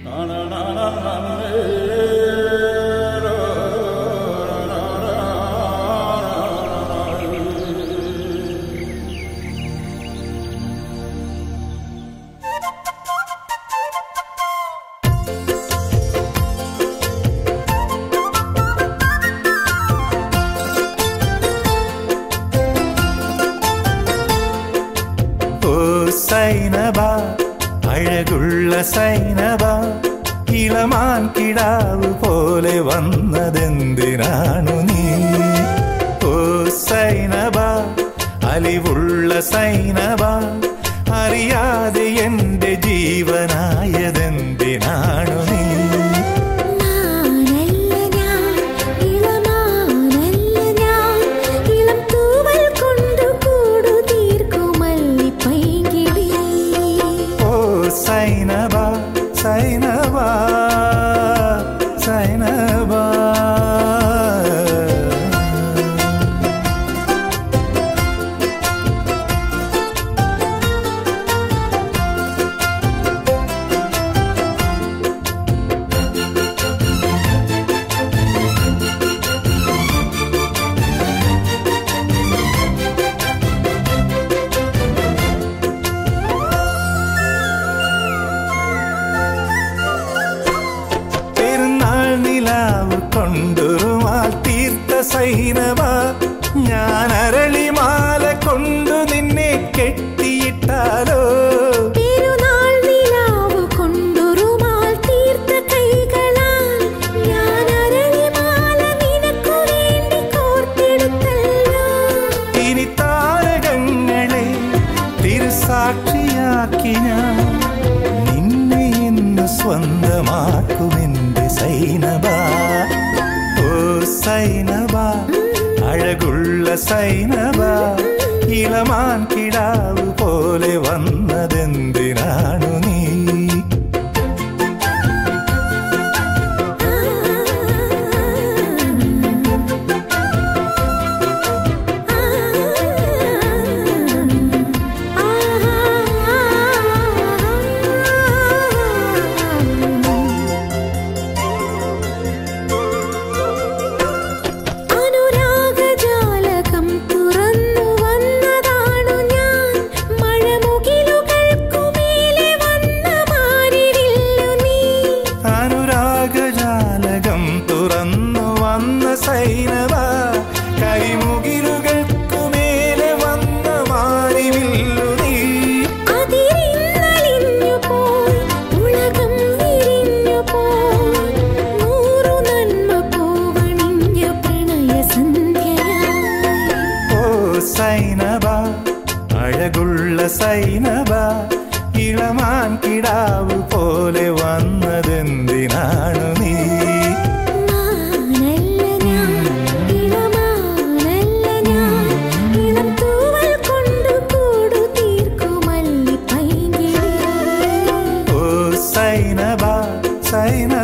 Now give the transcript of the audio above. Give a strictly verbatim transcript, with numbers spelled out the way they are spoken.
സൈനബ അഴകുള്ള സൈനബ ഇളമാൻ കിടാവ് പോലെ വന്നതെന്തിനാണു നീ? ഓ സൈനബ അലിവുള്ള സൈനബ അറിയാതെ എന്റെ ജീവനായതെന്തിനാണു നീ? സൈനബ സൈനബ സൈനബ കൊണ്ടുരുമാൽ തീർത്ത സൈനബ ഞാൻ അരളിമാല കൊണ്ടു നിന്നെ കെട്ടിയിട്ടാലോ? തിരുനാൾ നിലാവ് കൊണ്ടുരുമാൽ തീർത്ത കൈകളാൽ ഞാൻ അരളിമാല നിനക്കു വേണ്ടി കോർത്തെടുത്തല്ലോ. ഇനി താരകങ്ങളെ തിരുസാക്ഷിയാക്കി ഞാൻ നിന്നെ ഇന്ന് സ്വന്തമാക്കുമെന്റെ സൈനബ. സൈനബ അഴകുള്ള സൈനബ ഇളമാൻ കിടാവ് പോലെ വന്നതെന്തിനാണു നീ? സൈനബ കരിമുകിലുകൾക്കുമേലെ വന്ന മാറിവില്ലു നീ. അതിരിന്നലിഞ്ഞു പോയി ഉലകം വിരിഞ്ഞു പോയി നൂറു നന്മ പൂവണിഞ്ഞ പ്രണയ സന്ധ്യയായി. ഓ സൈനബ അഴകുള്ള സൈനബ ഇളമാൻ കിടാവ് പോലെ വന്നതെന്തിനാണു നീ? സൈനബ സൈനബ